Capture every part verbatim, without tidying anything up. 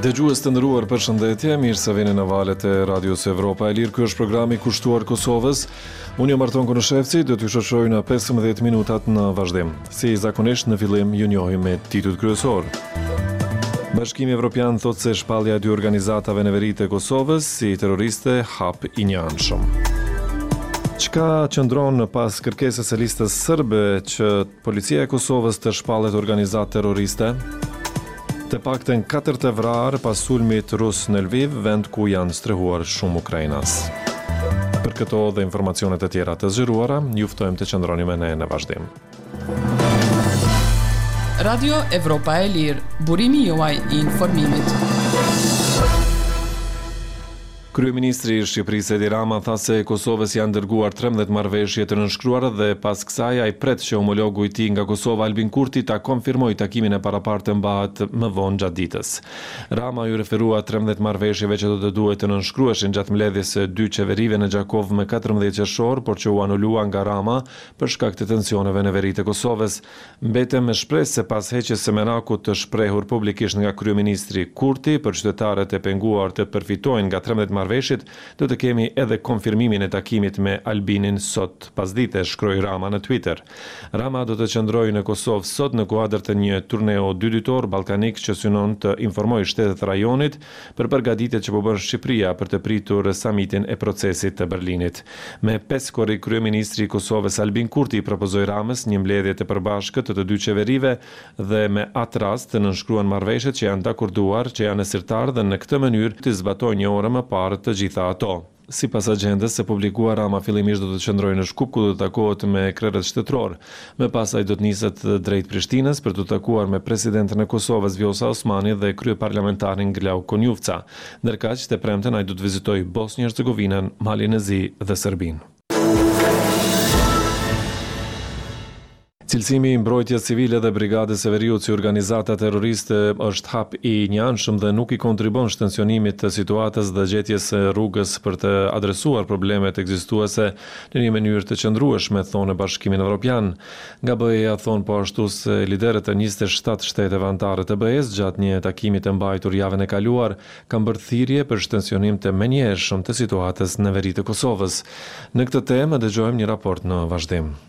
Dëgjues të nderuar, përshëndetje, mirë se vini në valët e Radios Evropa e Lirë. Ky është programi i kushtuar Kosovës. Unë jam Arton Konoshevci, do t'ju shoqëroj në pesëmbëdhjetë minutat në vazhdim. Si zakonisht në fillim ju njohim me titujt kryesor. Bashkimi Evropian thot se shpallja e dy organizatave në veri të Kosovës si terroriste hap i njanshëm. Çka qëndron pas kërkesës së listës serbe që policia e Kosovës të shpallet organizat terroriste? Të paktën katër të vrarë pas sulmit rus në Lviv, vend ku janë strehuar shumë ukrainas. Për këto dhe informacionet e tjera të zgjeruara, ju ftojmë të qëndroni me ne në vazhdim. Radio Evropa e Lirë, burimi juaj i informimit. Kryeministri i Shqipërisë Edi Rama tha se Kosovës janë dërguar trembëdhjetë marrëveshje të nënshkruara dhe pas kësaj ai pret që homologu i tij nga Kosova Albin Kurti ta konfirmoj takimin e parapartë mbahet më vonë gjatë ditës. Rama ju referua trembëdhjetë marrëveshjeve që do të duhet të nënshkruheshin gjatë mbledhjes së dy qeverive në Gjakov më katërmbëdhjetë qershor, por që u anuluan nga Rama për shkak të tensioneve në veri të Kosovës. Mbetem me shpresë se pas heqjes së menakut të shprehur publikisht nga kryeministri Kurti për qytetarët e penguar të përfitojnë nga trembëdhjetë marrëveshjet, do të kemi edhe konfirmimin e takimit me Albinin sot pasdite, shkroi Rama në Twitter. Rama do të qëndrojë në Kosovë sot në kuadër të një turneo dy ditor ballkanik që synon të informojë shtetet rajonit për përgatitjet që po bën Shqipëria për të pritur samitin e procesit të Berlinit. Me pesë kori kryeministri i Kosovës Albin Kurti propozoi Ramës një mbledhje të përbashkët të të dy qeverive dhe me atë rast të nënshkruan marrëveshjet që janë dakorduar, që janë sirtar dhe në këtë mënyrë të zbatojë një orë më parë të gjitha ato. Sipas agjendës së publikuar, Rama fillimisht do të qëndrojë në Shkup ku do të takohet me krerët shtetëror. Më pas ai do të niset drejt Prishtinës për të takuar me presidentin e Kosovës Vjosa Osmani dhe kryeparlamentarin Glau Konjufca. Ndërkaq të premten ai do të vizitojë Bosnjë-Hercegovinën, Malin e Zi dhe Serbinë. Cilësimi i mbrojtjes civile dhe brigadës së veriut si organizata terroriste është hap i njanshëm dhe nuk i kontribon shtensionimit të situatës dhe gjetjes së rrugës për të adresuar problemet ekzistuese në një mënyrë të qëndrueshme, thonë Bashkimin Evropian. Nga B E A thonë po ashtu se liderët e njëzet e shtatë shteteve anëtare të B E-s gjatë një takimi të mbajtur javën e kaluar kanë bërë thirrje për shtensionim të menjëhershëm të situatës në veri të Kosovës. Në këtë temë dëgjojmë një raport në vazhdim.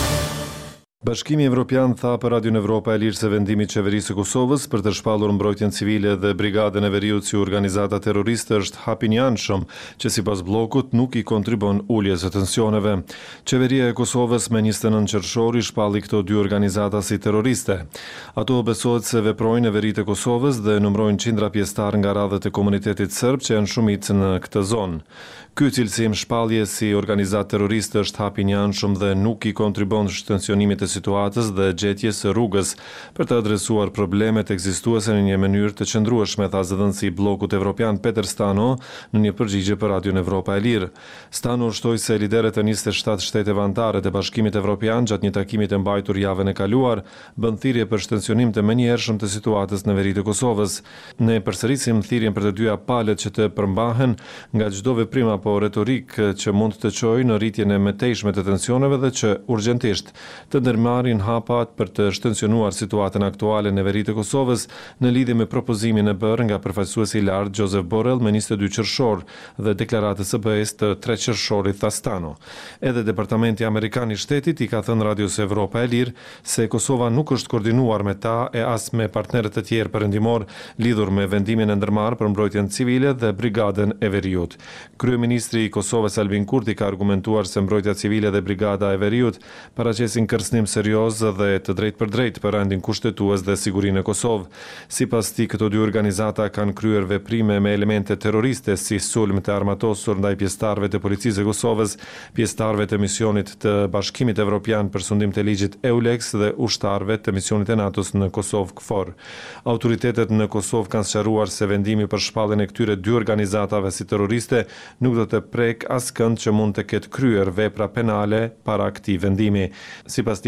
Bashkimi Evropian tha për Radion Evropa e Lirë se vendimi i qeverisë së Kosovës për të shpallur mbrojtjen civile dhe brigadën e veriut si organizata terroriste është hap i njanshëm që sipas bllokut nuk i kontribon uljes së tensioneve. Qeveria e Kosovës me njëzet e nëntë qershor i shpalli këto dy organizata si terroriste. Ato besohet se veprojnë në veri të Kosovës dhe numërojnë qindra pjesëtar nga radhët e komunitetit serb që janë shumicë në këtë zonë. Ky cilësim shpallje si organizat terroriste është hap i njanshëm dhe nuk i kontribon shtensionimit të situatës dhe gjetjes së rrugës për të adresuar problemet ekzistuese në një mënyrë të qëndrueshme, tha zëdhënësi i bllokut evropian Peter Stano në një përgjigje për Radion Evropa e Lirë. Stano shtoi se liderët e njëzet e shtatë shteteve anëtare të Bashkimit Evropian gjatë një takimi të mbajtur javën e kaluar bën thirrje për shtensionim të menjëhershëm të situatës në veri të Kosovës. Ne përsërisim thirrjen për të dyja palët që të përmbahen nga çdo veprim apo retorikë që mund të çojë në rritjen e mëtejshme të tensioneve dhe që urgjentisht të ndërmarrin hapat për të shtensionuar situatën aktuale në veri të Kosovës në lidhje me propozimin e bërë nga përfaqësuesi i lartë Joseph Borrell me njëzet e dy qershor dhe deklaratës së B E-s të tre qershorit, tha Stano. Edhe Departamenti Amerikan i Shtetit i ka thënë Radios Evropa e Lirë se Kosova nuk është koordinuar me ta e as me partnerët e tjerë perëndimor lidhur me vendimin e ndërmarrë për mbrojtjen civile dhe brigadën e veriut. Kryeministri i Kosovës Albin Kurti ka argumentuar se mbrojtja civile dhe brigada e veriut paraqesin kërcënim serioz dhe të drejtë për drejtë për rendin kushtetues dhe sigurinë e Kosovë. Sipas tij, këto dy organizata kanë kryer veprime me elemente terroriste si sulm të armatosur ndaj pjesëtarëve të policisë së Kosovës, pjesëtarëve të misionit të Bashkimit Evropian për sundim të ligjit EULEX dhe ushtarëve të misionit e NATO-s në Kosovë KFOR. Autoritetet në Kosovë kanë sqaruar se vendimi për shpalljen e këtyre dy organizatave si terroriste nuk do të prek askënd që mund të ketë kryer vepra penale para këtij vendimi. Sipas tij,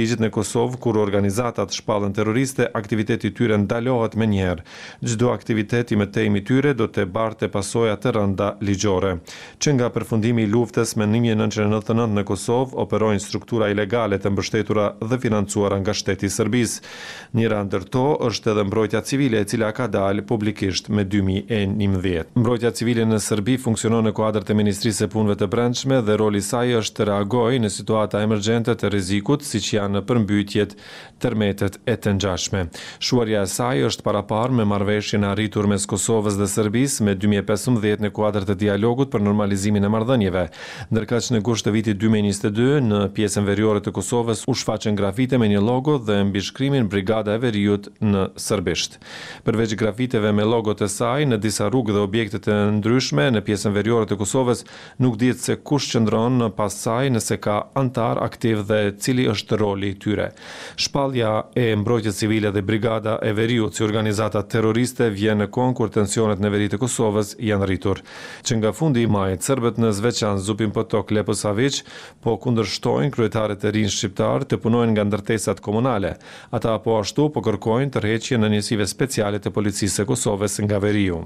ligjit në Kosovë kur organizatat shpallën terroriste, aktiviteti i tyre ndalohet menjëherë. Çdo aktivitet i mëtejmë i tyre do të barte pasoja të rënda ligjore. Që nga përfundimi i luftës me një mijë nëntëqind e nëntëdhjetë e nëntë në Kosovë operojnë struktura ilegale të mbështetura dhe financuara nga shteti i Serbisë. Njëra ndër to është edhe mbrojtja civile, e cila ka dalë publikisht me dy mijë e njëmbëdhjetë. Mbrojtja civile në Serbi funksionon në kuadër të Ministrisë së Punëve të Brendshme dhe roli i saj është të reagojë në situata emergjente të rrezikut, siç janë përmbytjet, tërmetet e të ngjashme. Shuarja e saj është paraparë me marrëveshjen e arritur mes Kosovës dhe Serbisë me dy mijë e pesëmbëdhjetë në kuadër të dialogut për normalizimin e marrëdhënieve. Ndërkaq në gusht të vitit dy mijë e njëzet e dy në pjesën veriore të Kosovës u shfaqën grafite me një logo dhe mbishkrimin Brigada e Veriut në serbisht. Përveç grafiteve me logot e saj në disa rrugë dhe objekte të ndryshme në pjesën veriore të Kosovës, nuk dihet se kush qëndron pas saj, nëse ka antar aktiv dhe cili është roli i tyre. Shpallja e mbrojtjes civile dhe Brigada e Veriut si organizata terroriste vjen në kohë kur tensionet në veri të Kosovës janë rritur. Që nga fundi i majit, serbët në Zveçan, Zupin Potok, Leposavić po kundërshtojnë kryetarët e rinj shqiptar të punojnë nga ndërtesat komunale. Ata po ashtu po kërkojnë tërheqjen e njësive speciale të policisë së Kosovës nga veriu.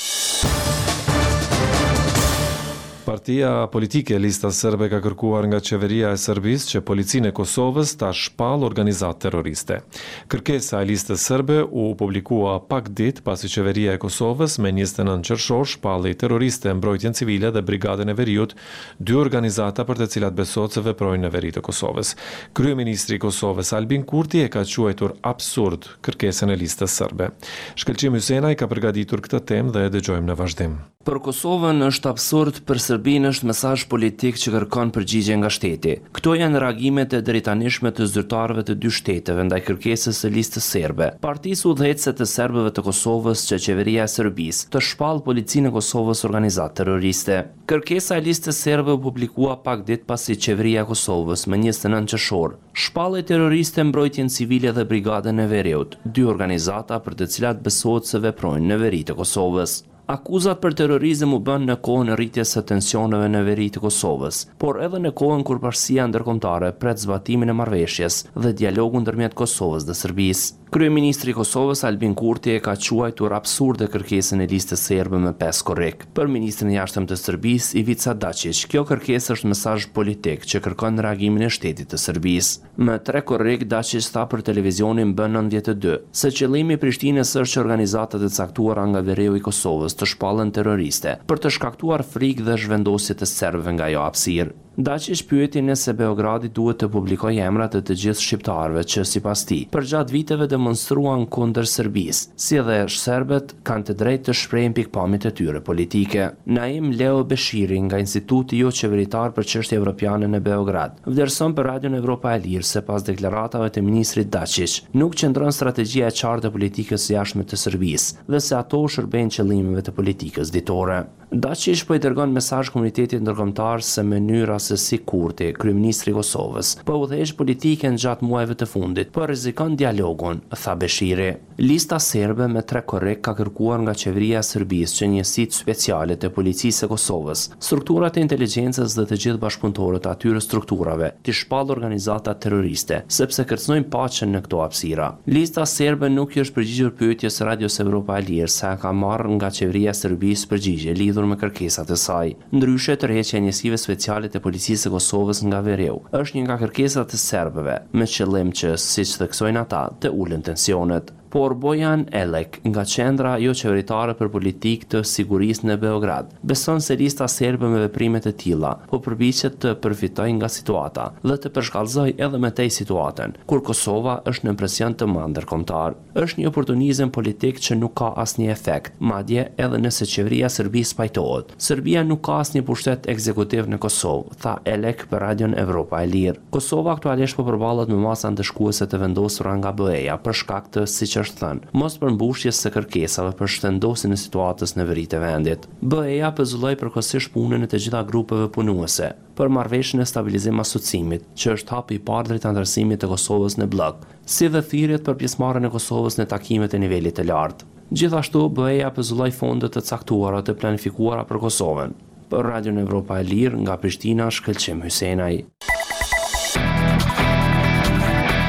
Partia politike Lista Serbe ka kërkuar nga qeveria e Serbisë që policinë e Kosovës ta shpallë organizatë terroriste. Kërkesa e Listës Serbe u publikua pak ditë pasi qeveria e Kosovës me njëzet e nëntë qershor shpalli terroriste, mbrojtjen civile dhe Brigadën e Veriut, dy organizata për të cilat besohet se veprojnë në veri të Kosovës. Kryeministri i Kosovës Albin Kurti e ka quajtur absurd kërkesën e Listës Serbe. Shkëlqim Hysenaj ka përgatitur këtë temë dhe e dëgjojmë në vazhdim. Për Kosovën është absurd, për Serbinë është mesazh politik që kërkon përgjigje nga shteti. Këto janë reagimet e drejtanishme të zyrtarëve të dy shteteve ndaj kërkesës së Listës Serbe. Partisë udhëheqëse të serbëve të Kosovës që qeveria e Serbisë të shpallë policinë e Kosovës organizatë terroriste. Kërkesa e Listës Serbe u publikua pak ditë pasi qeveria e Kosovës me njëzet e nëntë qershor shpallë terroriste mbrojtjen civile dhe Brigadën e Veriut, dy organizata për të cilat besohet se veprojnë në veri të Kosovës. Akuzat për terrorizëm u bën në kohën e rritjes së tensioneve në veri të Kosovës, por edhe në kohën kur bashkia ndërkombëtare pret zbatimin e marrëveshjes dhe dialogun ndërmjet Kosovës dhe Serbisë. Kryeministri i Kosovës Albin Kurti e ka quajtur absurde kërkesën e Listës Serbe me pesë korrik. Për ministrin e jashtëm të Serbisë Ivica Dačić, kjo kërkesë është mesazh politik që kërkon reagimin e shtetit të Serbisë. Me tre korrik, Dačić tha për televizionin B nëntëdhjetë e dy se qëllimi i Prishtinës është që organizatat e caktuara nga veriu i Kosovës të shpallën terroriste për të shkaktuar frikë dhe zhvendosje të serbëve nga ajo hapësirë. Dačić pyeti nëse Beogradi duhet të publikojë emrat e të gjithë shqiptarëve që sipas tij përgjatë viteve demonstruan kundër Serbisë, si edhe serbët kanë të drejtë të shprehin pikpamjet e tyre politike. Naim Leo Beshiri nga Instituti jo Qeveritar për Çështje Evropiane në Beograd vlerëson për Radion Evropa e Lirë se pas deklaratave të ministrit Dačić nuk qëndron strategjia e qartë e politikës së jashtme të Serbisë dhe se ato shërbejnë qëllimeve të politikës ditore. Dačić po i dërgon mesazh komunitetit ndërkombëtar se mënyra se si Kurti, kryeministri i Kosovës, po udhëheq politikën gjatë muajve të fundit, po rrezikon dialogun, tha Beshiri. Lista serbe me tre korrik ka kërkuar nga qeveria e Serbisë që njësitë speciale të policisë së Kosovës, strukturat e inteligjencës dhe të gjithë bashkëpunëtorët e atyre strukturave të shpallë organizata terroriste, sepse kërcënojnë paqen në këto hapësira. Lista serbe nuk i është përgjigjur pyetjes së Radios Evropa e Lirë sa ka marrë nga qeveria e Serbisë përgjigje lidhur me kërkesat e saj. Ndryshe, tërheqja e njësive speciale të policisë së Kosovës nga veriu është një nga kërkesat e serbëve, me qëllim që, siç theksojnë ata, të ulën tensionet. Por Bojan Elek nga qendra jo qeveritare për politikë të sigurisë në Beograd beson se lista serbe me veprimet e tilla po përpiqet të përfitojë nga situata dhe të përshkallëzojë edhe me tej situatën, kur Kosova është në presion të madh ndërkombëtar. Është një oportunizëm politik që nuk ka asnjë efekt, madje edhe nëse qeveria e Serbisë pajtohet. Serbia nuk ka asnjë pushtet ekzekutiv në Kosovë, tha Elek për Radion Evropa e Lirë. Kosova aktualisht po përballet me masa ndëshkuese të vendosura nga B E-ja për shkak të siç është thënë, mos përmbushjes së kërkesave për shëndosjen e situatës në veri të vendit. B E-ja pëzulloi përkohësisht punën e të gjitha grupeve punuese për marrëveshjen e stabilizim asociimit, që është hapi i parë drejt antarësimit të Kosovës në blok, si dhe thirrjet për pjesëmarrjen e Kosovës në takimet e nivelit të lartë. Gjithashtu, B E-ja pëzulloi fonde të caktuara të planifikuara për Kosovën. Për Radion Evropa e Lirë nga Prishtina, Shkëlqim Hysenaj.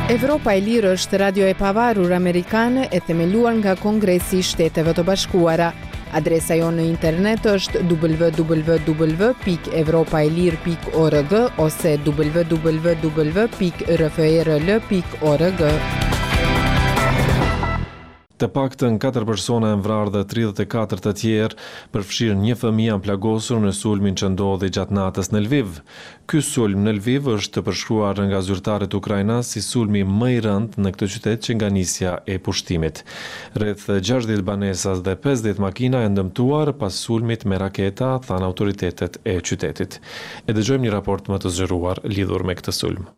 Evropa e Lirë është radio e pavarur amerikane e themeluar nga Kongresi i Shteteve të Bashkuara. Adresa jonë në internet është w w w pikë evropaelir pikë org ose w w w pikë r f e r l pikë org. Të paktën katër persona janë vrarë dhe tridhjetë e katër të tjerë, përfshirë një fëmijë janë plagosur në sulmin që ndodhi gjatë natës në Lviv. Ky sulm në Lviv është përshkruar nga zyrtarët ukrainas si sulmi më i rëndë në këtë qytet që nga nisja e pushtimit. Rreth gjashtëdhjetë banesas dhe pesëdhjetë makina janë dëmtuar pas sulmit me raketa, thanë autoritetet e qytetit. E dëgjojmë një raport më të zgjeruar lidhur me këtë sulm.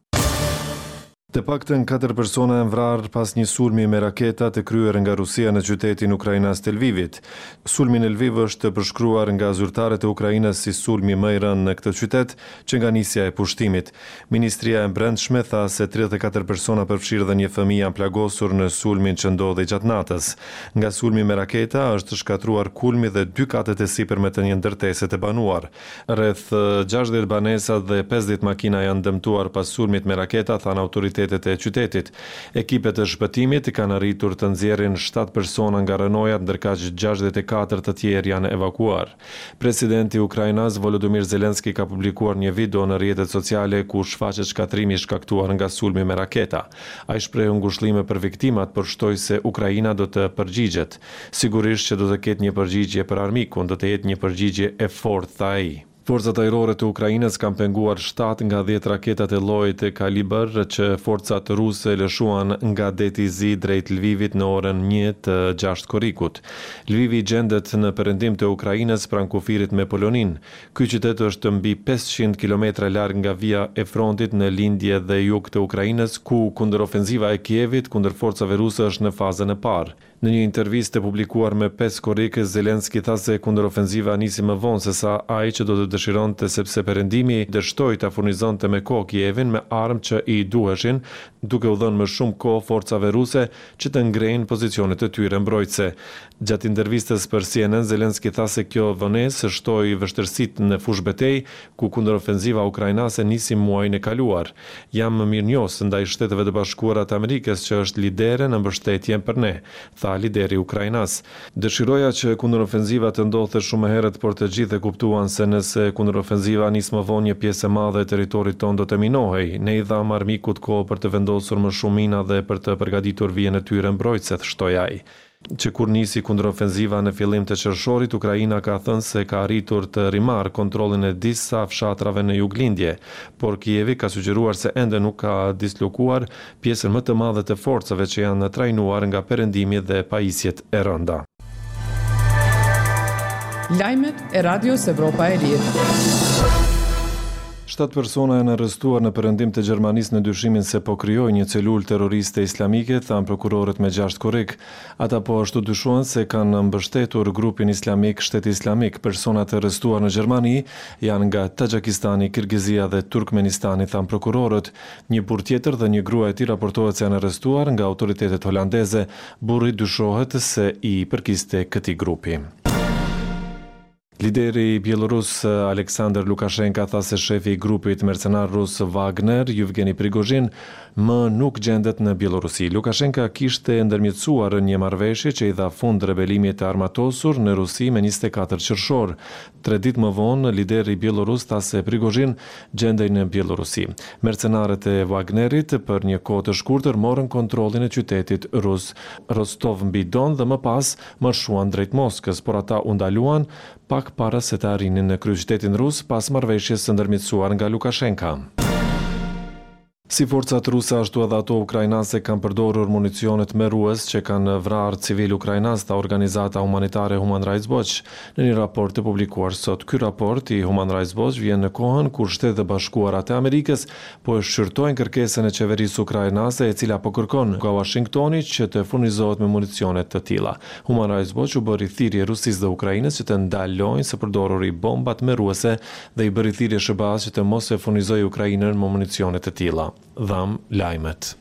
Të paktën katër persona janë vrarë pas një sulmi me raketa të kryer nga Rusia në qytetin ukrainas të Lvivit. Sulmi në Lviv është përshkruar nga zyrtarët e Ukrainës si sulmi më i rëndë në këtë qytet që nga nisja e pushtimit. Ministria e Brendshme tha se tridhjetë e katër persona përfshirë dhe një fëmijë janë plagosur në sulmin që ndodhi gjatë natës. Nga sulmi me raketa është shkatruar kulmi dhe dy katet e sipërme të një ndërtese të banuar. Rreth gjashtëdhjetë banesa dhe pesëdhjetë makina janë dëmtuar pas sulmit me raketa, thanë autoritetet e qytetit. Ekipet e shpëtimit kanë arritur të nxjerrin shtatë persona nga rënojat, ndërkaq gjashtëdhjetë e katër të tjerë janë evakuar. Presidenti i Ukrainës Volodymyr Zelenski ka publikuar një video në rrjetet sociale ku shfaqet shkatrimi i shkaktuar nga sulmi me raketa. Ai shprehu ngushëllime për viktimat, por shtoi se Ukraina do të përgjigjet. Sigurisht që do të ketë një përgjigje për armikun, do të jetë një përgjigje e fortë, tha ai. Forcat ajrore të Ukrainës kanë penguar shtatë nga dhjetë raketat e llojit e kalibër që forcat ruse lëshuan nga deti Zi drejt Lvivit në orën një të gjashtë korrikut. Lvivi gjendet në perëndim të Ukrainës pranë kufirit me Polonin. Ky qytet është mbi pesëqind kilometra larg nga vija e frontit në lindje dhe jug të Ukrainës, ku kundërofenziva e Kievit kundër forcave ruse është në fazën e parë. Në një intervistë publikuar me pesë korrik, Zelenski tha se kundërofenziva nisi më vonë se sa ai që do të dëshironte, sepse perëndimi dështoi ta furnizonte me kohë Kievin me armë që i duheshin, duke u dhënë më shumë kohë forcave ruse që të ngrejnë pozicionet e tyre mbrojtëse. Gjatë intervistës për C N N, Zelenski tha se kjo vonesë shtoi vështirësitë në fushë betejë, ku kundërofenziva ukrainase nisi muajin e kaluar. Jam mirënjohës ndaj Shteteve të Bashkuara të Amerikës që është lidere në mbështetje për ne, tha lideri Ukrainas. Dëshiroja që kundërofenziva të ndodhte shumë herët, por të gjithë e kuptuan se nëse kundërofenziva nis më vonë një pjesë e madhe e territorit tonë do të minohej. Ne i dham armikut kohë për të vendosur më shumë mina dhe për të përgatitur vijën e tyre mbrojtëse, shtoi ai. Që kur nisi kundërofenziva në fillim të qershorit, Ukraina ka thënë se ka arritur të rimarrë kontrollin e disa fshatrave në juglindje, por Kievi ka sugjeruar se ende nuk ka dislokuar pjesën më të madhe të forcave që janë trajnuar nga perëndimi dhe pajisjet e rënda. Lajmet e Radios Evropa e Lirë. Shtatë persona janë arrestuar në perëndim të Gjermanisë në dyshimin se po krijojnë një celulë terroriste islamike, thanë prokurorët me gjashtë korrik. Ata po ashtu dyshohen se kanë mbështetur grupin islamik Shteti Islamik. Personat e arrestuar në Gjermani janë nga Taxhikistani, Kirgizia dhe Turkmenistani, thanë prokurorët. Një burr tjetër dhe një grua e tij raportohet se janë arrestuar nga autoritetet holandeze. Burri dyshohet se i përkiste këtij grupi. Lideri bjelorus Aleksandr Lukashenka tha se shefi i grupit mercenar rus Wagner, Yevgeni Prigozhin, më nuk gjendet në Bielorusi. Lukashenka kishte ndërmjetësuar një marrëveshje që i dha fund rebelimit të armatosur në Rusi me njëzet e katër qershor. Tre ditë më vonë, lideri bielorus tha se Prigozhin gjendej në Bielorusi. Mercenarët e Wagnerit për një kohë të shkurtër morën kontrollin e qytetit rus. Rostov mbi Don dhe më pas marshuan drejt Moskës, por ata u ndaluan pak para se të arrinin në kryeqytetin rus pas marrëveshjes së ndërmjetësuar nga Lukashenka. Si forcat ruse ashtu edhe ato ukrainase kanë përdorur municionet merrues që kanë vrarë civil ukrainas, tha organizata humanitare Human Rights Watch në një raport të publikuar sot. Ky raport i Human Rights Watch vjen në kohën kur Shtetet e Bashkuara të Amerikës po e shqyrtojnë kërkesën e qeverisë ukrainase, e cila po kërkon nga Washingtoni që të furnizohet me municione të tilla. Human Rights Watch u bëri thirrje Rusisë dhe Ukrainës që të ndalojnë së përdoruri bombat merruese dhe i bëri thirrje S B A-s që të mos e furnizojë Ukrainën me municione të tilla. Dham lajmet.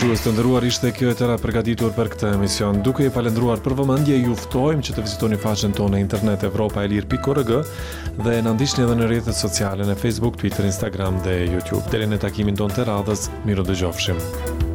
Dëgjues të nderuar, ishte kjo e tëra përgatitur për këtë emision. Duke i falendruar për vëmendje, ju ftojmë që të vizitoni faqen tonë në internet europa e lir pikë org dhe na ndiqni edhe në rrjetet sociale në Facebook, Twitter, Instagram dhe YouTube. Deri në takimin tonë të radhës, miru dëgjofshim.